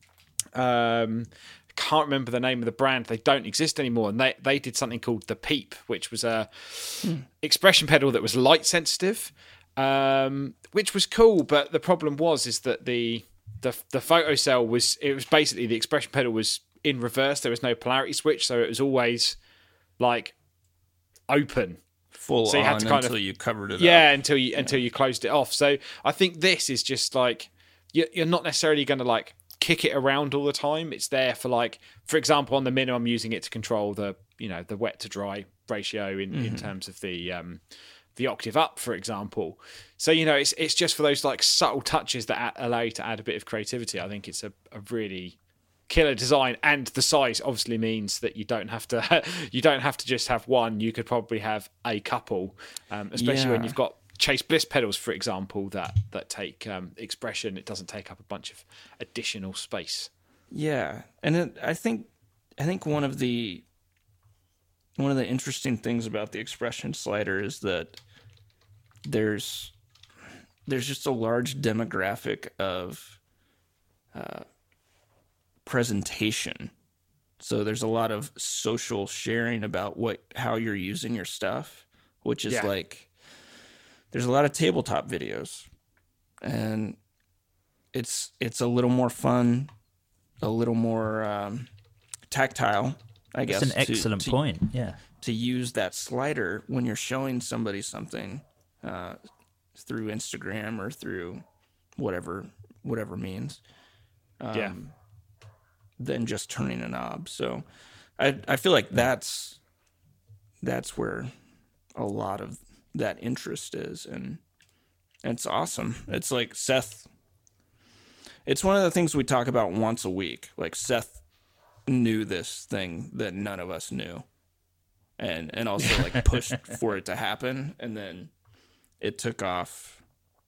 [SPEAKER 5] Um, can't remember the name of the brand. They don't exist anymore, and they they did something called the Peep, which was a hmm. expression pedal that was light sensitive, um, which was cool. But the problem was is that the the the photocell was it was basically the expression pedal was in reverse. There was no polarity switch, so it was always like open,
[SPEAKER 7] full
[SPEAKER 5] so you
[SPEAKER 7] on
[SPEAKER 5] had to kind
[SPEAKER 7] until
[SPEAKER 5] of,
[SPEAKER 7] you covered it
[SPEAKER 5] yeah,
[SPEAKER 7] up.
[SPEAKER 5] until you yeah. until you closed it off. So I think this is just like you're, you're not necessarily going to like kick it around all the time. It's there for like, for example, on the Minnow, I'm using it to control the you know the wet to dry ratio in, mm-hmm. in terms of the um, the octave up, for example. So you know it's it's just for those like subtle touches that allow you to add a bit of creativity. I think it's a, a really killer design, and the size obviously means that you don't have to you don't have to just have one. You could probably have a couple, um, especially
[SPEAKER 7] yeah.
[SPEAKER 5] when you've got Chase Bliss pedals, for example, that that take um, expression. It doesn't take up a bunch of additional space.
[SPEAKER 7] Yeah, and it, I think I think one of the one of the interesting things about the expression slider is that there's there's just a large demographic of uh, presentation. So there's a lot of social sharing about what how you're using your stuff, which is
[SPEAKER 5] yeah.
[SPEAKER 7] like there's a lot of tabletop videos, and it's it's a little more fun, a little more um, tactile, I guess.
[SPEAKER 6] That's an excellent
[SPEAKER 7] to, to,
[SPEAKER 6] point. Yeah,
[SPEAKER 7] to use that slider when you're showing somebody something uh, through Instagram or through whatever whatever means. Um,
[SPEAKER 5] yeah.
[SPEAKER 7] Than just turning a knob. So I I feel like that's that's where a lot of that interest is, and it's awesome. It's like Seth, it's one of the things we talk about once a week. Like Seth knew this thing that none of us knew, and and also like pushed for it to happen, and then it took off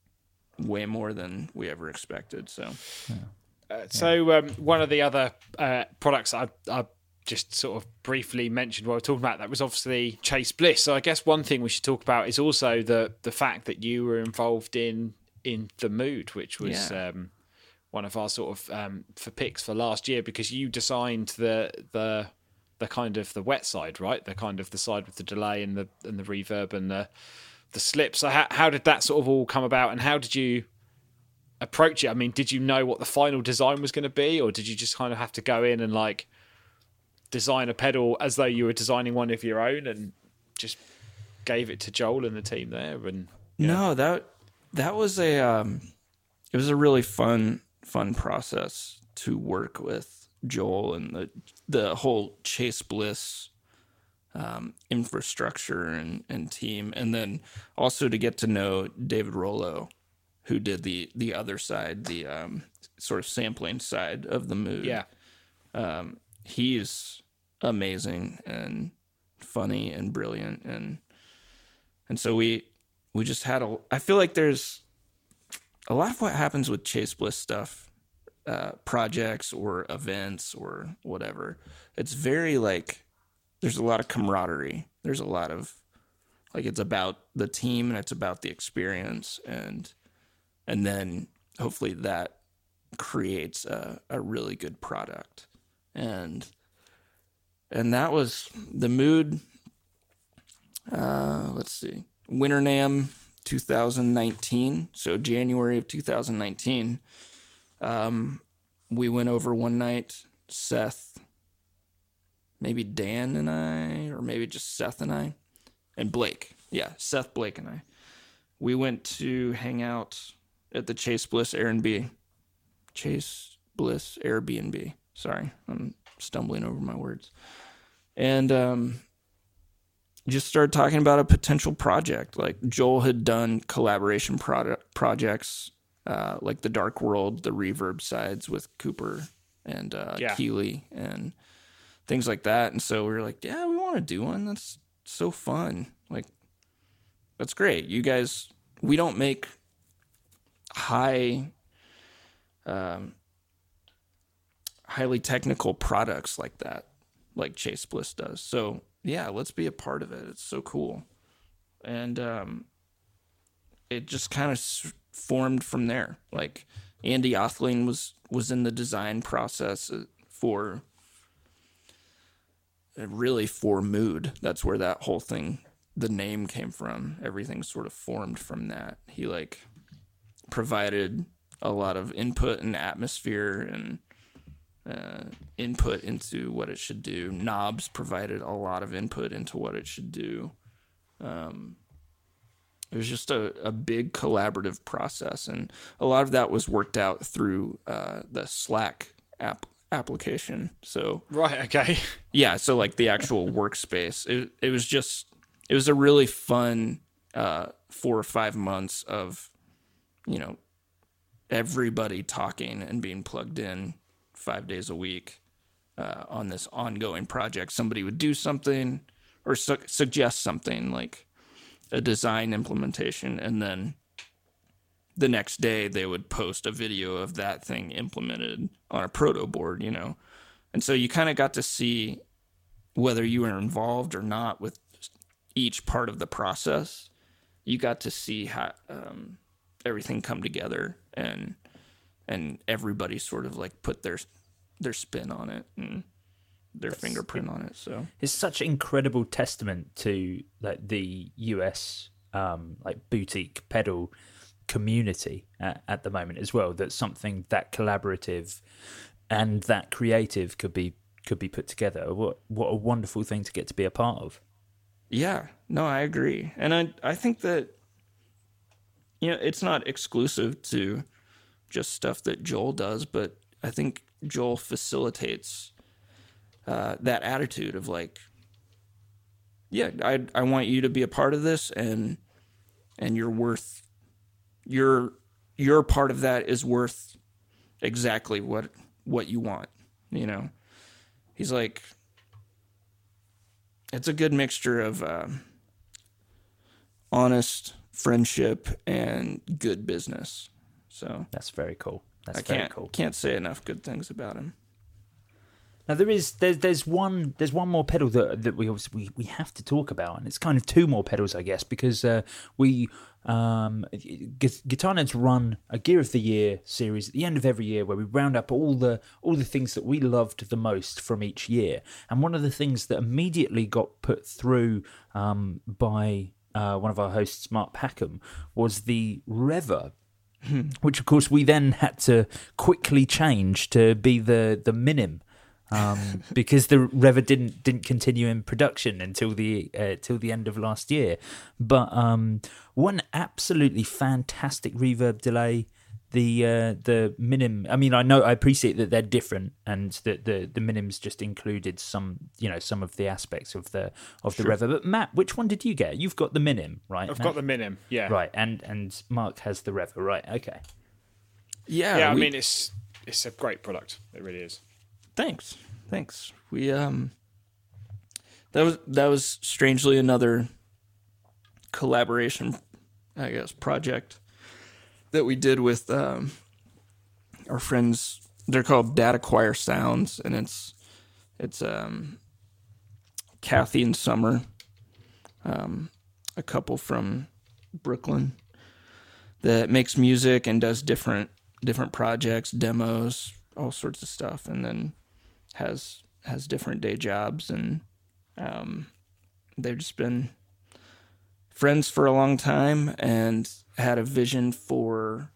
[SPEAKER 7] way more than we ever expected. So
[SPEAKER 6] yeah.
[SPEAKER 5] Uh, so um, one of the other uh, products I, I just sort of briefly mentioned while we were talking about that was obviously Chase Bliss. So I guess one thing we should talk about is also the the fact that you were involved in in the Mood, which was
[SPEAKER 7] yeah.
[SPEAKER 5] um, one of our sort of um, for picks for last year, because you designed the the the kind of the wet side, right? The kind of the side with the delay and the and the reverb and the the slip. So how how did that sort of all come about, and how did you approach it? I mean, did you know what the final design was going to be, or did you just kind of have to go in and like design a pedal as though you were designing one of your own and just gave it to Joel and the team there? And
[SPEAKER 7] no, know. that that was a um, it was a really fun fun process to work with Joel and the the whole Chase Bliss um, infrastructure and, and team, and then also to get to know David Rollo, who did the the other side, the um, sort of sampling side of the Mood.
[SPEAKER 5] Yeah.
[SPEAKER 7] Um, he's amazing and funny and brilliant. And and so we we just had a... I feel like there's a lot of what happens with Chase Bliss stuff, uh, projects or events or whatever. It's very like... There's a lot of camaraderie. There's a lot of... Like, it's about the team and it's about the experience, and... And then hopefully that creates a, a really good product. And and that was the Mood, uh, let's see, Winter NAMM twenty nineteen. So January of two thousand nineteen, um, we went over one night, Seth, maybe Dan and I, or maybe just Seth and I, and Blake. Yeah, Seth, Blake, and I. We went to hang out at the Chase Bliss Airbnb. Chase Bliss Airbnb. Sorry, I'm stumbling over my words. And um, just started talking about a potential project. Like Joel had done collaboration product projects, uh, like the Dark World, the reverb sides with Cooper and uh,
[SPEAKER 5] yeah.
[SPEAKER 7] Keeley and things like that. And so we were like, yeah, we want to do one. That's so fun. Like, that's great. You guys, we don't make high, um, highly technical products like that, like Chase Bliss does. So yeah, let's be a part of it. It's so cool. And um, it just kind of s- formed from there. Like Andy Othling was was in the design process for really for Mood. That's where that whole thing, the name came from. Everything sort of formed from that. He like provided a lot of input and atmosphere and uh, input into what it should do. Knobs provided a lot of input into what it should do. Um, it was just a, a big collaborative process, and a lot of that was worked out through uh, the Slack app application. So
[SPEAKER 5] right, okay,
[SPEAKER 7] yeah. So like the actual workspace, it it was just it was a really fun uh, four or five months of, you know, everybody talking and being plugged in five days a week uh, on this ongoing project. Somebody would do something or su- suggest something like a design implementation, and then the next day they would post a video of that thing implemented on a proto board, you know. And so you kind of got to see whether you were involved or not with each part of the process. You got to see how um, everything come together, and and everybody sort of like put their their spin on it and their That's, fingerprint on it. So
[SPEAKER 6] it's such incredible testament to like the U S um, like boutique pedal community at, at the moment as well, that something that collaborative and that creative could be could be put together. What what a wonderful thing to get to be a part of.
[SPEAKER 7] Yeah, no, I agree. And I I think that, you know, it's not exclusive to just stuff that Joel does, but I think Joel facilitates uh, that attitude of like, yeah, I I want you to be a part of this, and and you're worth your your part of that is worth exactly what what you want, you know. He's like, it's a good mixture of uh, honest friendship and good business. So
[SPEAKER 6] that's very cool. That's
[SPEAKER 7] I
[SPEAKER 6] very
[SPEAKER 7] can't,
[SPEAKER 6] cool.
[SPEAKER 7] Can't say enough good things about him.
[SPEAKER 6] Now there is there's there's one there's one more pedal that that we obviously we, we have to talk about, and it's kind of two more pedals, I guess, because uh, we um, Guitar Nerds run a Gear of the Year series at the end of every year where we round up all the all the things that we loved the most from each year, and one of the things that immediately got put through um, by uh, one of our hosts, Mark Packham, was the Rever. Which of course we then had to quickly change to be the the Minim. Um, because the Rever didn't didn't continue in production until the uh, till the end of last year, but um, one absolutely fantastic reverb delay. The uh, the Minim. I mean, I know I appreciate that they're different, and that the the Minims just included some you know some of the aspects of the of the
[SPEAKER 5] sure.
[SPEAKER 6] Rever. But Matt, which one did you get? You've got the Minim, right?
[SPEAKER 5] I've
[SPEAKER 6] Matt?
[SPEAKER 5] got the Minim, yeah.
[SPEAKER 6] Right, and and Mark has the Rever, right? Okay.
[SPEAKER 7] Yeah,
[SPEAKER 5] yeah.
[SPEAKER 7] we,
[SPEAKER 5] I mean, it's it's a great product. It really is.
[SPEAKER 7] Thanks, thanks. We um, that was that was strangely another collaboration, I guess, project that we did with um, our friends. They're called Data Choir Sounds, and it's it's um, Kathy and Summer, um, a couple from Brooklyn that makes music and does different different projects, demos, all sorts of stuff, and then has has different day jobs, and um, they've just been friends for a long time and had a vision for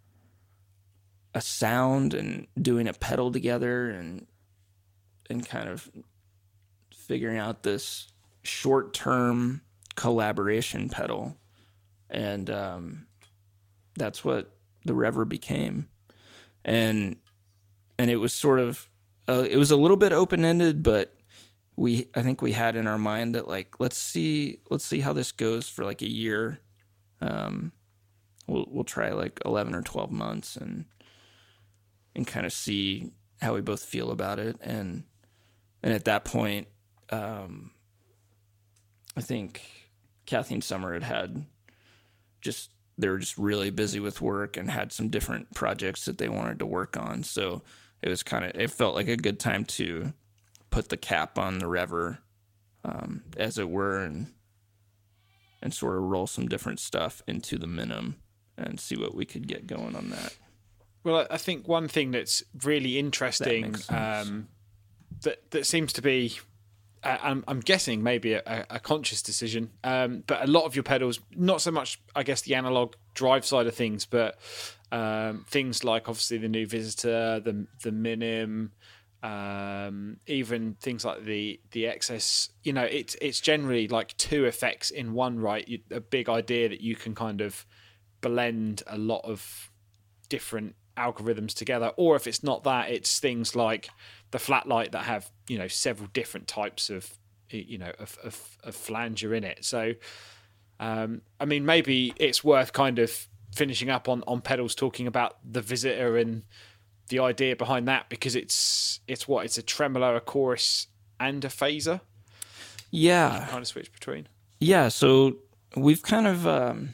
[SPEAKER 7] a sound and doing a pedal together and and kind of figuring out this short-term collaboration pedal, and um, that's what the Rever became. And and it was sort of uh, it was a little bit open-ended, but we I think we had in our mind that like let's see let's see how this goes for like a year. Um, we'll we'll try like eleven or twelve months and and kind of see how we both feel about it. And and at that point, um, I think Kathy and Summer had had just they were just really busy with work and had some different projects that they wanted to work on. So it was kind of, it felt like a good time to put the cap on the Rever, um, as it were, and and sort of roll some different stuff into the Minim and see what we could get going on that.
[SPEAKER 5] Well, I think one thing that's really interesting that, um, that that seems to be, uh, I'm, I'm guessing maybe a, a conscious decision, um, but a lot of your pedals, not so much, I guess, the analog drive side of things, but um, things like obviously the new Visitor, the the Minim, um, even things like the the X S. You know, it's it's generally like two effects in one, right? You, a big idea that you can kind of blend a lot of different algorithms together, or if it's not that, it's things like the Flatlight that have, you know, several different types of, you know, of of, of flanger in it. So um I mean, maybe it's worth kind of finishing up on on pedals, talking about the Visitor and the idea behind that, because it's it's what it's a tremolo, a chorus, and a phaser.
[SPEAKER 7] Yeah,
[SPEAKER 5] you kind of switch between.
[SPEAKER 7] Yeah, so we've kind of um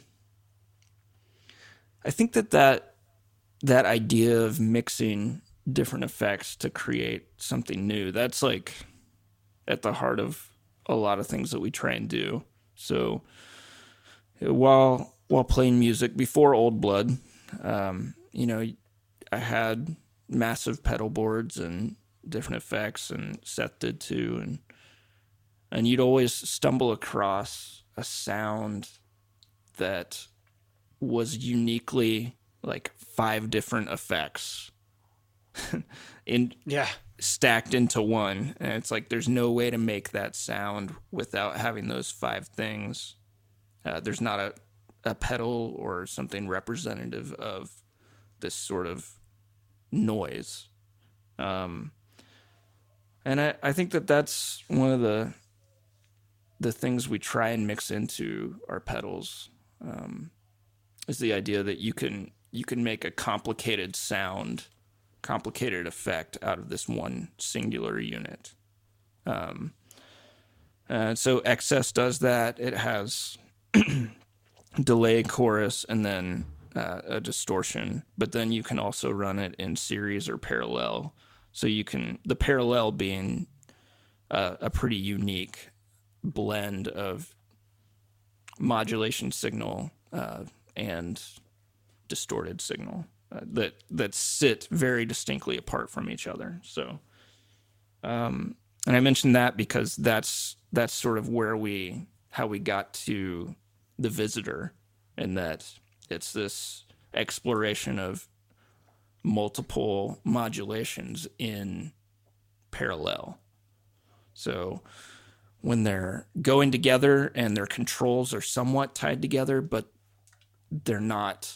[SPEAKER 7] I think that that that idea of mixing different effects to create something new, that's like at the heart of a lot of things that we try and do. So while while playing music before Old Blood, um, you know, I had massive pedal boards and different effects, and Seth did too, and and you'd always stumble across a sound that was uniquely like five different effects in
[SPEAKER 5] yeah
[SPEAKER 7] stacked into one, and it's like there's no way to make that sound without having those five things. Uh, there's not a, a pedal or something representative of this sort of noise, um, and I, I think that that's one of the the things we try and mix into our pedals, um, is the idea that you can you can make a complicated sound, complicated effect out of this one singular unit. Um, and so X S does that. It has delay, chorus, and then uh, a distortion. But then you can also run it in series or parallel. So you can, the parallel being uh, a pretty unique blend of modulation signal uh, and distorted signal uh, that that sit very distinctly apart from each other. So, um, and I mentioned that because that's that's sort of where we how we got to the Visitor, and that it's this exploration of multiple modulations in parallel. So when they're going together and their controls are somewhat tied together, but they're not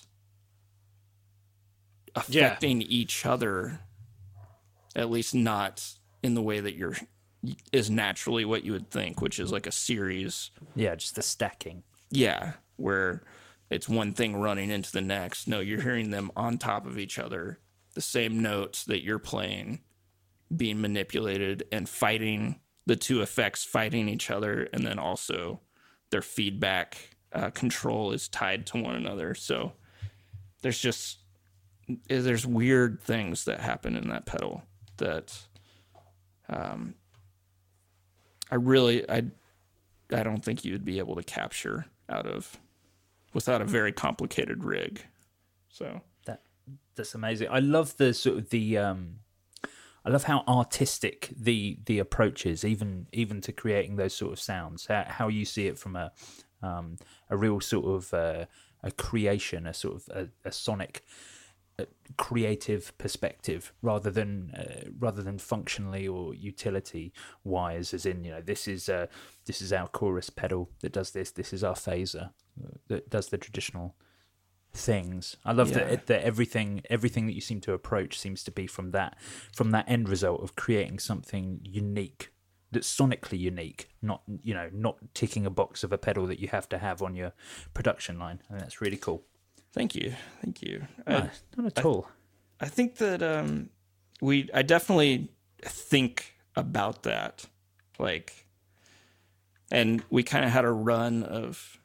[SPEAKER 7] affecting yeah. each other, at least not in the way that you're is naturally what you would think, which is like a series.
[SPEAKER 6] Yeah, just the stacking.
[SPEAKER 7] Yeah, where it's one thing running into the next. No, you're hearing them on top of each other, the same notes that you're playing being manipulated and fighting, the two effects fighting each other, and then also their feedback uh, control is tied to one another. So there's just there's weird things that happen in that pedal that um, I really I I don't think you'd be able to capture out of without a very complicated rig. So
[SPEAKER 6] that that's amazing. I love the sort of the um, I love how artistic the the approach is, even even to creating those sort of sounds. How, how you see it from a um, a real sort of uh, a creation, a sort of a, a sonic. A creative perspective rather than uh, rather than functionally or utility wise, as in, you know, this is uh, this is our chorus pedal that does this, this is our phaser that does the traditional things. I love yeah. that that everything everything that you seem to approach seems to be from that from that end result of creating something unique, that's sonically unique, not, you know, not ticking a box of a pedal that you have to have on your production line. And that's really cool.
[SPEAKER 7] Thank you, thank you.
[SPEAKER 6] No,
[SPEAKER 7] I,
[SPEAKER 6] not at all.
[SPEAKER 7] I, I think that um, we. I definitely think about that, like, and we kind of had a run of,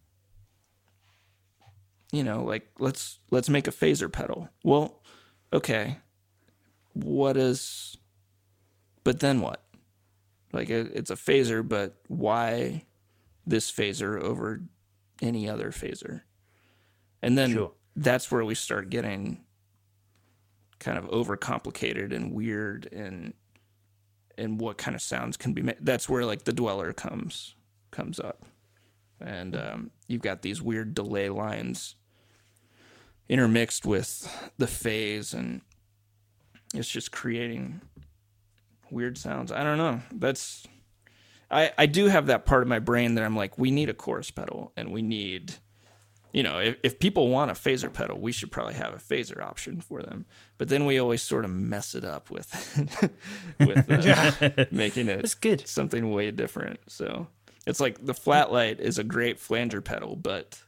[SPEAKER 7] you know, like let's let's make a phaser pedal. Well, okay, what is? But then what? Like it, it's a phaser, but why this phaser over any other phaser. And then
[SPEAKER 6] Sure.
[SPEAKER 7] that's where we start getting kind of overcomplicated and weird and and what kind of sounds can be made. That's where like the dweller comes comes up. And um, you've got these weird delay lines intermixed with the phase, and it's just creating weird sounds. I don't know. That's I, I do have that part of my brain that I'm like, we need a chorus pedal, and we need, you know, if, if people want a phaser pedal, we should probably have a phaser option for them. But then we always sort of mess it up with with uh, making it
[SPEAKER 6] That's good.
[SPEAKER 7] something way different. So it's like the Flatlight is a great flanger pedal, but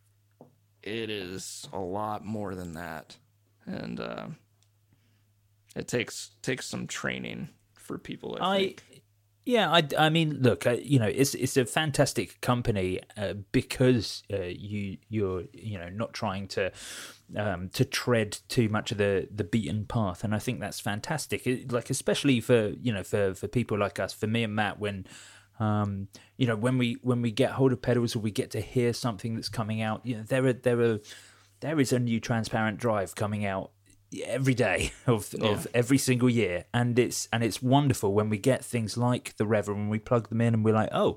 [SPEAKER 7] it is a lot more than that, and uh, it takes takes some training for people. I,
[SPEAKER 6] I
[SPEAKER 7] think.
[SPEAKER 6] Yeah, I, I mean, look, uh, you know, it's it's a fantastic company uh, because uh, you you're you know not trying to um, to tread too much of the, the beaten path, and I think that's fantastic. It, like especially for you know for, for people like us, for me and Matt, when um, you know when we when we get hold of pedals or we get to hear something that's coming out, you know, there are there are there is a new Transparent Drive coming out every day of
[SPEAKER 7] Yeah.
[SPEAKER 6] of every single year, and it's and it's wonderful when we get things like the Rever and we plug them in and we're like, oh,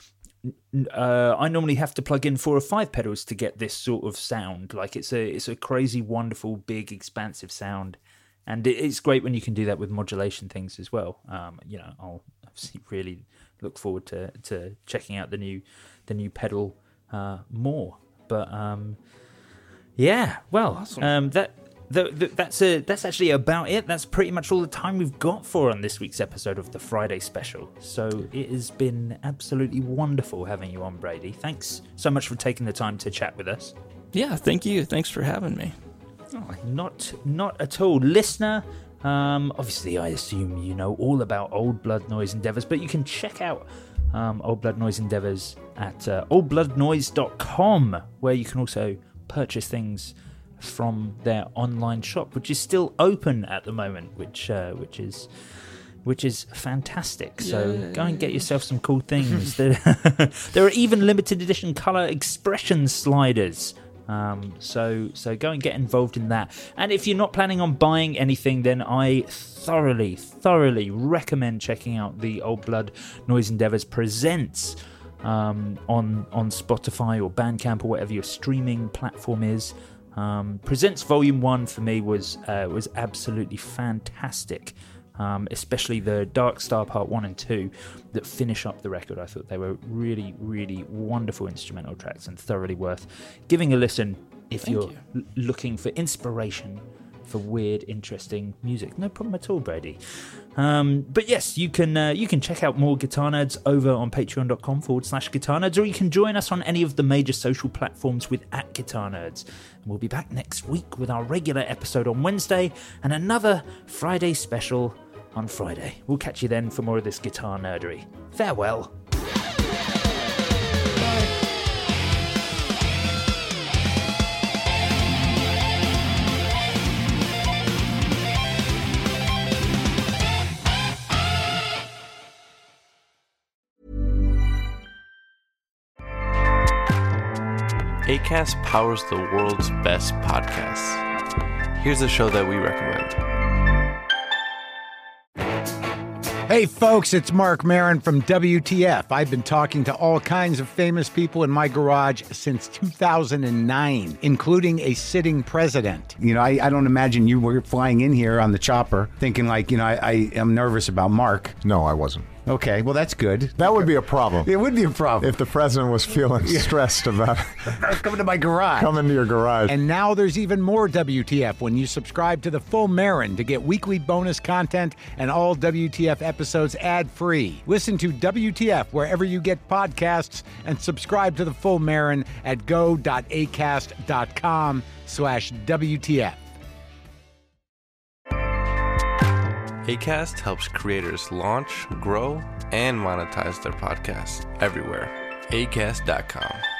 [SPEAKER 6] uh, I normally have to plug in four or five pedals to get this sort of sound. Like it's a it's a crazy, wonderful, big, expansive sound, and it, it's great when you can do that with modulation things as well. Um, you know, I'll obviously really look forward to to checking out the new the new pedal uh, more. But um, yeah, well,
[SPEAKER 7] Awesome.
[SPEAKER 6] um, that. The, the, that's a, that's actually about it. That's pretty much all the time we've got for on this week's episode of the Friday Special. So it has been absolutely wonderful having you on, Brady. Thanks so much for taking the time to chat with us.
[SPEAKER 7] Yeah, thank you. Thanks for having me.
[SPEAKER 6] Oh, not not at all. Listener, um, obviously I assume you know all about Old Blood Noise Endeavours, but you can check out um, Old Blood Noise Endeavours at uh, old blood noise dot com, where you can also purchase things from their online shop, which is still open at the moment, which uh, which is which is fantastic. So
[SPEAKER 7] Yeah.
[SPEAKER 6] go and get yourself some cool things. there, there are even limited edition color expression sliders. Um, so so go and get involved in that. And if you're not planning on buying anything, then I thoroughly thoroughly recommend checking out the Old Blood Noise Endeavours Presents um, on on Spotify or Bandcamp or whatever your streaming platform is. Um, Presents Volume One for me was uh, was absolutely fantastic, um, especially the Dark Star Part One and Two that finish up the record. I thought they were really, really wonderful instrumental tracks and thoroughly worth giving a listen if
[SPEAKER 7] Thank
[SPEAKER 6] you're
[SPEAKER 7] you.
[SPEAKER 6] l- looking for inspiration for weird, interesting music. No problem at all, Brady. Um, but yes, you can uh, you can check out more Guitar Nerds over on patreon.com forward slash Guitar Nerds, or you can join us on any of the major social platforms with at Guitar Nerds. And we'll be back next week with our regular episode on Wednesday and another Friday special on Friday. We'll catch you then for more of this guitar nerdery. Farewell.
[SPEAKER 9] Acast powers the world's best podcasts. Here's a show that we recommend.
[SPEAKER 10] Hey folks, it's Mark Maron from W T F. I've been talking to all kinds of famous people in my garage since two thousand nine, including a sitting president. You know, I, I don't imagine you were flying in here on the chopper thinking like, you know, I, I am nervous about Mark.
[SPEAKER 11] No, I wasn't.
[SPEAKER 10] Okay, well, that's good.
[SPEAKER 11] That would be a problem.
[SPEAKER 10] It would be a problem.
[SPEAKER 11] If the president was feeling stressed about
[SPEAKER 10] Coming to my garage.
[SPEAKER 11] coming to your garage.
[SPEAKER 10] And now there's even more W T F when you subscribe to the full Marin to get weekly bonus content and all W T F episodes ad-free. Listen to W T F wherever you get podcasts and subscribe to the full Marin at go.acast.com slash WTF.
[SPEAKER 9] Acast helps creators launch, grow, and monetize their podcasts everywhere. acast dot com.